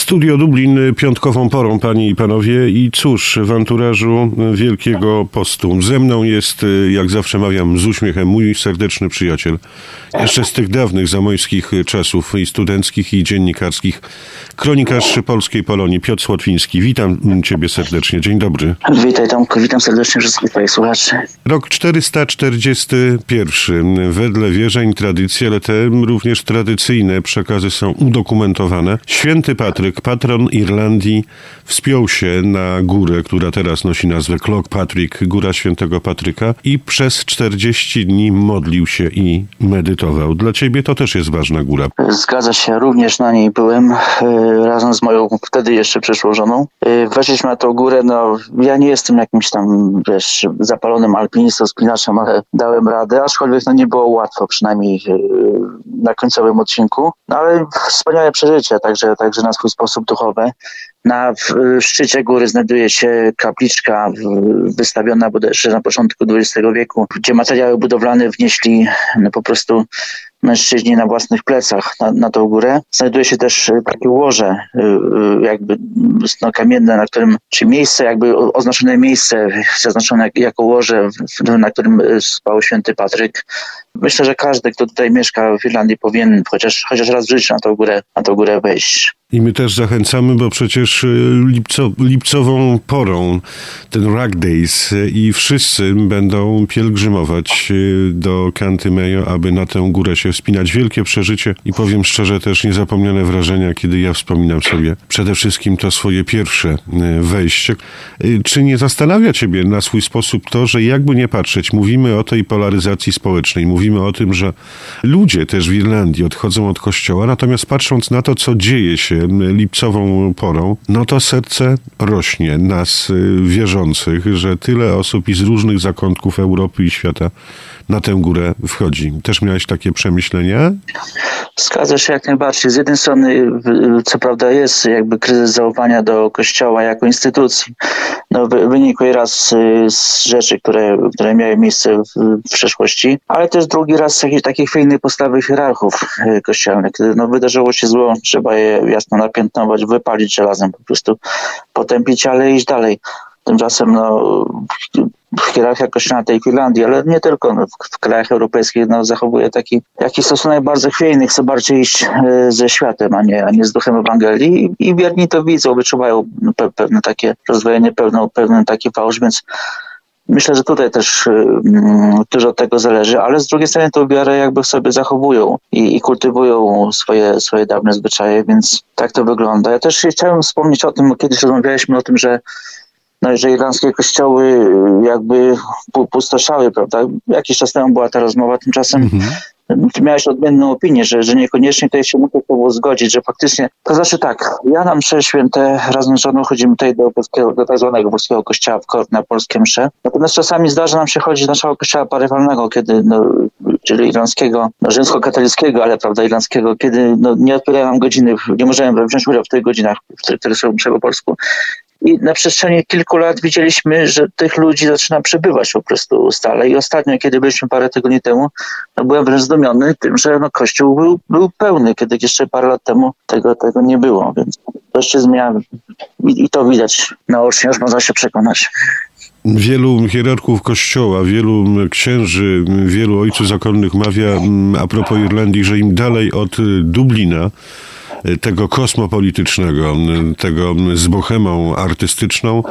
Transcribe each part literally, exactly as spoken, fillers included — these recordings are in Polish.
Studio Dublin piątkową porą, panie i panowie, i cóż, w anturażu Wielkiego Postu. Ze mną jest, jak zawsze mawiam z uśmiechem, mój serdeczny przyjaciel. Jeszcze z tych dawnych zamojskich czasów i studenckich, i dziennikarskich. Kronikarz Polskiej Polonii, Piotr Słotwiński. Witam ciebie serdecznie. Dzień dobry. Witaj Tomku, witam serdecznie wszystkich twoich słuchaczy. Rok czterysta czterdziesty pierwszy. Wedle wierzeń, tradycji, ale te również tradycyjne przekazy są udokumentowane. Święty Patryk, patron Irlandii, wspiął się na górę, która teraz nosi nazwę Clough Patrick, Góra Świętego Patryka, i przez czterdzieści dni modlił się i medytował. Dla ciebie to też jest ważna góra. Zgadza się, również na niej byłem yy, razem z moją wtedy jeszcze przyszłą żoną. Yy, weszliśmy na tą górę, no ja nie jestem jakimś tam, wiesz, zapalonym alpinistą, spinaczem, ale dałem radę, aczkolwiek no nie było łatwo, przynajmniej yy, na końcowym odcinku. No ale wspaniałe przeżycie, także, także na swój sposób duchowy. Na w, szczycie góry znajduje się kapliczka w, wystawiona bodajże na początku dwudziestego wieku, gdzie materiały budowlane wnieśli no, po prostu mężczyźni na własnych plecach na, na tą górę. Znajduje się też takie łoże jakby no, kamienne, na którym, czy miejsce, jakby oznaczone miejsce, zaznaczone jako łoże, na którym spał święty Patryk. Myślę, że każdy, kto tutaj mieszka w Irlandii, powinien chociaż, chociaż raz w życiu na tą górę, na tą górę wejść. I my też zachęcamy, bo przecież lipco, lipcową porą, ten Rag Days, i wszyscy będą pielgrzymować do Canty Mayo, aby na tę górę się wspinać. Wielkie przeżycie i powiem szczerze, też niezapomniane wrażenia, kiedy ja wspominam sobie przede wszystkim to swoje pierwsze wejście. Czy nie zastanawia ciebie na swój sposób to, że jakby nie patrzeć, mówimy o tej polaryzacji społecznej, mówimy o tym, że ludzie też w Irlandii odchodzą od kościoła, natomiast patrząc na to, co dzieje się lipcową porą, no to serce rośnie nas wierzących, że tyle osób i z różnych zakątków Europy i świata na tę górę wchodzi. Też miałeś takie przemyślenia? Zgadza się jak najbardziej. Z jednej strony, co prawda, jest jakby kryzys zaufania do Kościoła jako instytucji. No, wynikły raz z rzeczy, które, które miały miejsce w, w przeszłości, ale też drugi raz z jakiejś takiej chwiejnej postawy hierarchów kościelnych. Kiedy no, wydarzyło się zło, trzeba je jasno napiętnować, wypalić żelazem, po prostu potępić, ale iść dalej. Tymczasem no, hierarchia kościelna tej Irlandii, ale nie tylko, no, w, w krajach europejskich no, zachowuje taki, taki stosunek bardzo chwiejny, chce bardziej iść e, ze światem, a nie, a nie z duchem Ewangelii, i, i wierni to widzą, wyczuwają pe, pewne takie rozdwojenie, pewną, pewien taki fałsz, więc myślę, że tutaj też y, dużo od tego zależy, ale z drugiej strony tą wiarę jakby sobie zachowują i, i kultywują swoje, swoje dawne zwyczaje, więc tak to wygląda. Ja też chciałem wspomnieć o tym, kiedyś rozmawialiśmy o tym, że no, że irlandzkie kościoły jakby pustoszały, prawda? Jakiś czas temu była ta rozmowa, tymczasem mm-hmm. ty miałeś odmienną opinię, że, że niekoniecznie tutaj się muszę było zgodzić, że faktycznie, to znaczy tak, ja na msze święte razem z żoną chodzimy tutaj do, polskiego, do tak zwanego włoskiego kościoła w Cork na polskie msze, natomiast czasami zdarza nam się chodzić do naszego kościoła parafalnego, kiedy, no, czyli irlandzkiego, no, rzymskokatolickiego, ale prawda, irlandzkiego, kiedy no, nie odpowiadają nam godziny, nie możemy wziąć udziału w tych godzinach, które są msze po polsku. I na przestrzeni kilku lat widzieliśmy, że tych ludzi zaczyna przybywać po prostu stale. I ostatnio, kiedy byliśmy parę tygodni temu, no byłem wręcz zdumiony tym, że no kościół był, był pełny, kiedy jeszcze parę lat temu tego, tego nie było. Więc to się zmienia i, i to widać naocznie, już można się przekonać. Wielu hierarchów Kościoła, wielu księży, wielu ojców zakonnych mawia a propos Irlandii, że im dalej od Dublina, tego kosmopolitycznego, tego z bohemą artystyczną,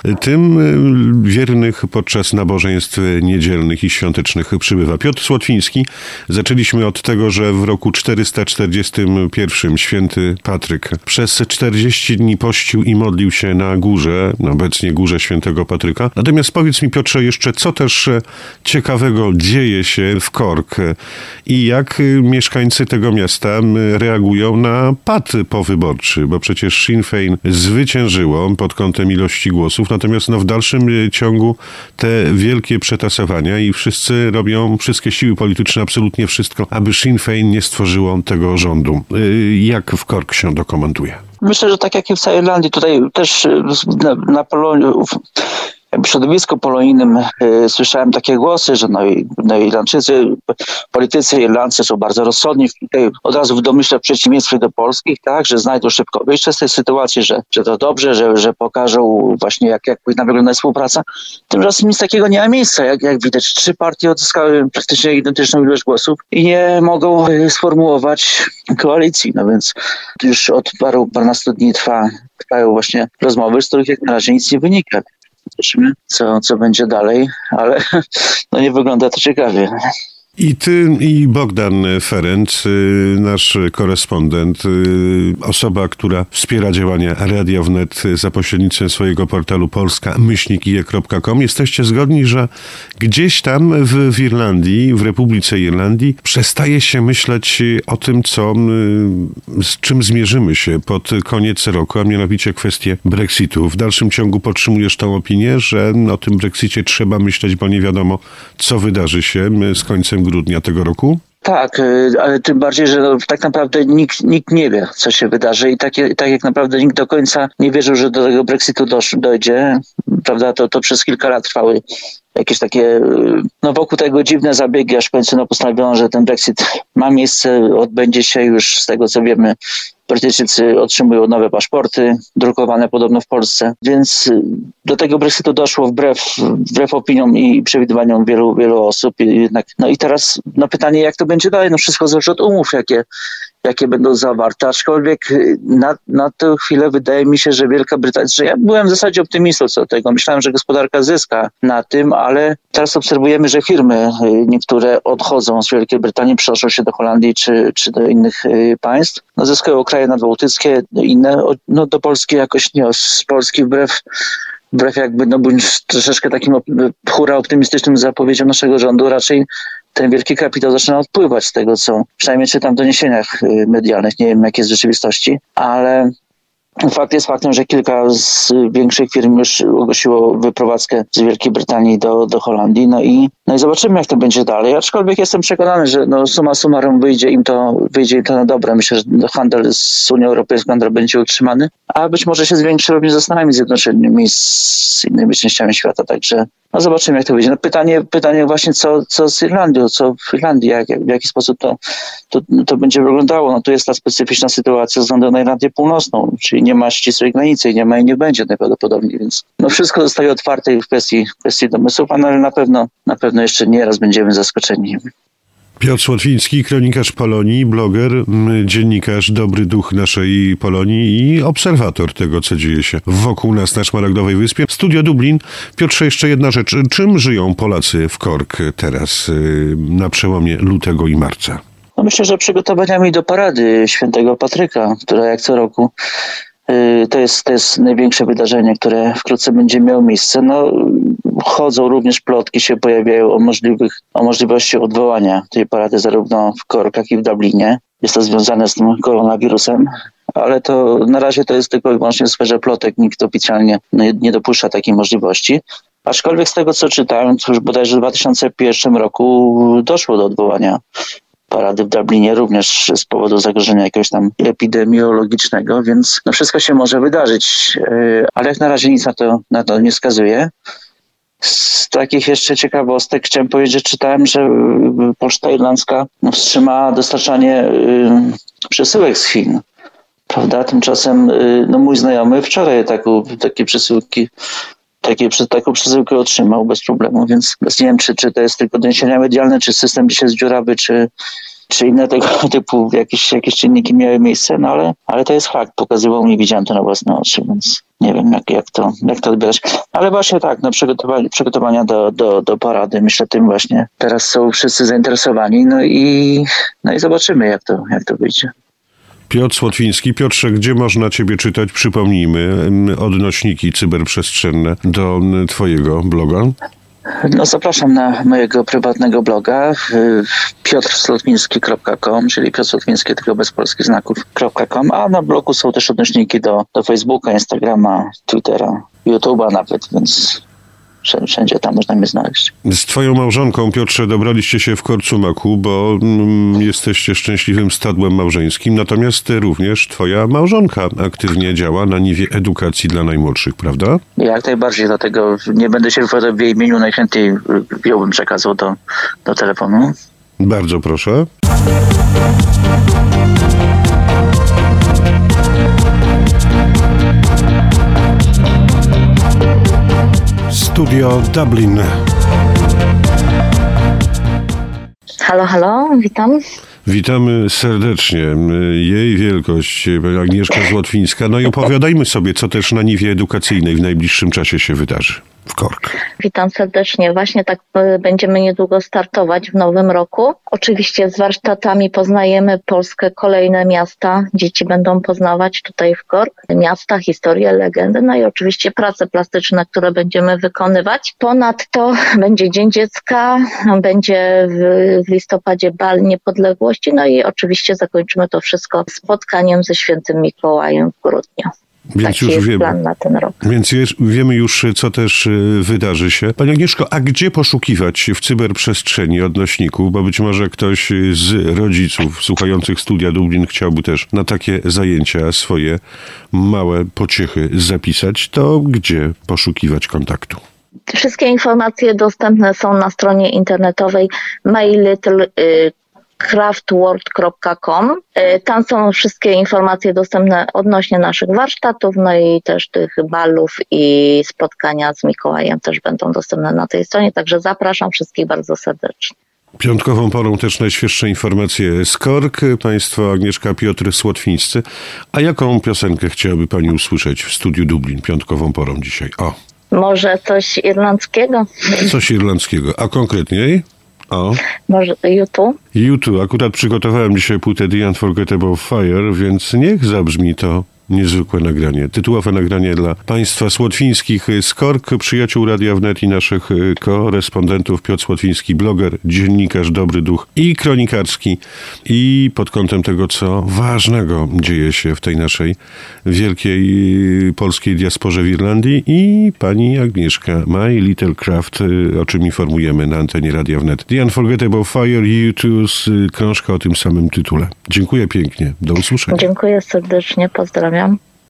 tym wiernych podczas nabożeństw niedzielnych i świątecznych przybywa. Piotr Słotwiński, zaczęliśmy od tego, że w roku czterysta czterdziestym pierwszym święty Patryk przez czterdzieści dni pościł i modlił się na górze, obecnie górze świętego Patryka. Natomiast powiedz mi, Piotrze, jeszcze co też ciekawego dzieje się w Cork i jak mieszkańcy tego miasta reagują na pad powyborczy, bo przecież Sinn Féin zwyciężyło pod kątem ilości głosów, natomiast no, w dalszym ciągu te wielkie przetasowania i wszyscy robią, wszystkie siły polityczne, absolutnie wszystko, aby Sinn Féin nie stworzyło tego rządu. Jak w Cork się dokumentuje? Myślę, że tak jak i w całej Irlandii, tutaj też na, na Polonii w środowisku polonijnym y, słyszałem takie głosy, że no, no Irlandczycy, politycy irlandzcy są bardzo rozsądni. Tutaj od razu w domyśle w przeciwieństwie do polskich, tak, że znajdą szybko wyjście z tej sytuacji, że, że to dobrze, że, że pokażą właśnie jak, jak powinna wyglądać współpraca. Tymczasem nic takiego nie ma miejsca. Jak, jak widać, trzy partie odzyskały praktycznie identyczną ilość głosów i nie mogą y, sformułować koalicji. No więc już od paru, parunastu dni trwa, trwają właśnie rozmowy, z których jak na razie nic nie wynika. Zobaczymy, co, co będzie dalej, ale no nie wygląda to ciekawie. I ty, i Bogdan Ferenc, nasz korespondent, osoba, która wspiera działania Radia Wnet za pośrednictwem swojego portalu polska myślnik i e kropka com. Jesteście zgodni, że gdzieś tam w, w Irlandii, w Republice Irlandii przestaje się myśleć o tym, co, z czym zmierzymy się pod koniec roku, a mianowicie kwestię Brexitu. W dalszym ciągu podtrzymujesz tą opinię, że o tym Brexicie trzeba myśleć, bo nie wiadomo, co wydarzy się z końcem grudnia tego roku? Tak, ale tym bardziej, że no, tak naprawdę nikt, nikt nie wie, co się wydarzy i tak, tak jak naprawdę nikt do końca nie wierzył, że do tego Brexitu dosz, dojdzie, prawda, to, to przez kilka lat trwały jakieś takie, no wokół tego dziwne zabiegi, aż w końcu no, postanowiono, że ten Brexit ma miejsce, odbędzie się już z tego, co wiemy. Brytyjczycy otrzymują nowe paszporty, drukowane podobno w Polsce, więc do tego Brexitu doszło wbrew, wbrew opiniom i przewidywaniom wielu, wielu osób. Jednak, no i teraz no pytanie, jak to będzie dalej? No wszystko zależy od umów, jakie, jakie będą zawarte, aczkolwiek na, na tę chwilę wydaje mi się, że Wielka Brytania, że ja byłem w zasadzie optymistą co do tego, myślałem, że gospodarka zyska na tym, ale teraz obserwujemy, że firmy niektóre odchodzą z Wielkiej Brytanii, przenoszą się do Holandii czy, czy do innych państw, no zyskują kraje nadbałtyckie, inne, no do Polski jakoś nie, z Polski wbrew wbrew jakby no bądź troszeczkę takim hura optymistycznym zapowiedziom naszego rządu, raczej ten wielki kapitał zaczyna odpływać z tego, co przynajmniej czytam w doniesieniach medialnych, nie wiem jak jest w rzeczywistości, ale fakt jest faktem, że kilka z większych firm już ogłosiło wyprowadzkę z Wielkiej Brytanii do, do Holandii. No i, no i zobaczymy, jak to będzie dalej. Aczkolwiek jestem przekonany, że no summa summarum wyjdzie im to, wyjdzie im to na dobre. Myślę, że handel z Unią Europejską nadal będzie utrzymany, a być może się zwiększy również ze Stanami Zjednoczonymi, z innymi częściami świata. Także no zobaczymy, jak to wyjdzie. No pytanie, pytanie właśnie, co, co z Irlandią, co w Irlandii, jak, jak, w jaki sposób to, to, to będzie wyglądało. No tu jest ta specyficzna sytuacja ze względu na Irlandię Północną, czyli nie ma ścisłej granicy i nie ma i nie będzie najprawdopodobniej, więc no wszystko zostaje otwarte w kwestii, w kwestii domysłów, ale na pewno, na pewno jeszcze nie raz będziemy zaskoczeni. Piotr Słotwiński, kronikarz Polonii, bloger, dziennikarz, dobry duch naszej Polonii i obserwator tego, co dzieje się wokół nas na Szmaragdowej Wyspie. Studio Dublin. Piotrze, jeszcze jedna rzecz. Czym żyją Polacy w Cork teraz na przełomie lutego i marca? No myślę, że przygotowaniami do parady Świętego Patryka, która jak co roku To jest, to jest największe wydarzenie, które wkrótce będzie miało miejsce. No, chodzą również plotki, się pojawiają o, możliwych, o możliwości odwołania tej parady zarówno w Cork, jak i w Dublinie. Jest to związane z tym koronawirusem, ale to na razie to jest tylko i wyłącznie w sferze plotek. Nikt oficjalnie nie, nie dopuszcza takiej możliwości. Aczkolwiek z tego, co czytałem, to już bodajże w dwa tysiące pierwszym roku doszło do odwołania parady w Dublinie, również z powodu zagrożenia jakiegoś tam epidemiologicznego, więc no wszystko się może wydarzyć, ale jak na razie nic na to, na to nie wskazuje. Z takich jeszcze ciekawostek chciałem powiedzieć, że czytałem, że Poczta Irlandzka wstrzymała dostarczanie przesyłek z Chin. Prawda? Tymczasem no mój znajomy wczoraj taką, takie przesyłki Takie, taką przesyłkę otrzymał bez problemu, więc nie wiem, czy, czy to jest tylko doniesienia medialne, czy system dzisiaj jest dziurawy, czy, czy inne tego typu jakieś, jakieś czynniki miały miejsce, no ale, ale to jest fakt, pokazywał mi, widziałem to na własne oczy, więc nie wiem, jak, jak, to, jak to odbierać. Ale właśnie tak, no przygotowania, przygotowania do, do, do parady, myślę, tym właśnie teraz są wszyscy zainteresowani, no i, no i zobaczymy, jak to, jak to wyjdzie. Piotr Słotwiński. Piotrze, gdzie można ciebie czytać? Przypomnijmy, odnośniki cyberprzestrzenne do twojego bloga. No zapraszam na mojego prywatnego bloga piotr słotwiński kropka com, czyli Piotr Słotwiński tylko bez polskich znaków .com, a na blogu są też odnośniki do, do Facebooka, Instagrama, Twittera, YouTube'a nawet, więc wszędzie tam można mnie znaleźć. Z twoją małżonką, Piotrze, dobraliście się w Korcumaku, bo mm, jesteście szczęśliwym stadłem małżeńskim, natomiast również twoja małżonka aktywnie działa na niwie edukacji dla najmłodszych, prawda? Jak najbardziej, dlatego nie będę się wypowiadał w jej imieniu, najchętniej wziąłbym przekazał do, do telefonu. Bardzo proszę. Studio Dublin. Halo, halo, witam. Witamy serdecznie. Jej wielkość, Agnieszka Złotwińska. No i opowiadajmy sobie, co też na niwie edukacyjnej w najbliższym czasie się wydarzy w Cork. Witam serdecznie. Właśnie tak będziemy niedługo startować w nowym roku. Oczywiście z warsztatami poznajemy Polskę, kolejne miasta. Dzieci będą poznawać tutaj w Cork miasta, historię, legendy, no i oczywiście prace plastyczne, które będziemy wykonywać. Ponadto będzie Dzień Dziecka, będzie w, w listopadzie Bal Niepodległości, no i oczywiście zakończymy to wszystko spotkaniem ze Świętym Mikołajem w grudniu. Więc Taki już jest wiemy. plan na ten rok. Więc wiesz, wiemy już, co też wydarzy się. Pani Agnieszko, a gdzie poszukiwać w cyberprzestrzeni odnośników? Bo być może ktoś z rodziców słuchających Studia Dublin chciałby też na takie zajęcia swoje małe pociechy zapisać. To gdzie poszukiwać kontaktu? Wszystkie informacje dostępne są na stronie internetowej my little craftworld kropka com. Tam są wszystkie informacje dostępne odnośnie naszych warsztatów, no i też tych balów i spotkania z Mikołajem też będą dostępne na tej stronie, także zapraszam wszystkich bardzo serdecznie. Piątkową porą też najświeższe informacje z Cork. Państwo Agnieszka, Piotr Słotwińscy. A jaką piosenkę chciałaby Pani usłyszeć w Studiu Dublin piątkową porą dzisiaj? O. Może coś irlandzkiego? Coś irlandzkiego. A konkretniej? O. Może YouTube? YouTube. Akurat przygotowałem dzisiaj płytę The Unforgettable Fire, więc niech zabrzmi to niezwykłe nagranie. Tytułowe nagranie dla Państwa Słotwińskich z Cork, przyjaciół Radia Wnet i naszych korespondentów. Piotr Słotwiński, bloger, dziennikarz, dobry duch i kronikarski. I pod kątem tego, co ważnego dzieje się w tej naszej wielkiej polskiej diasporze w Irlandii. I pani Agnieszka, My Little Craft, o czym informujemy na antenie Radia Wnet. The Unforgettable Fire, U two, krążka o tym samym tytule. Dziękuję pięknie. Do usłyszenia. Dziękuję serdecznie. Pozdrawiam.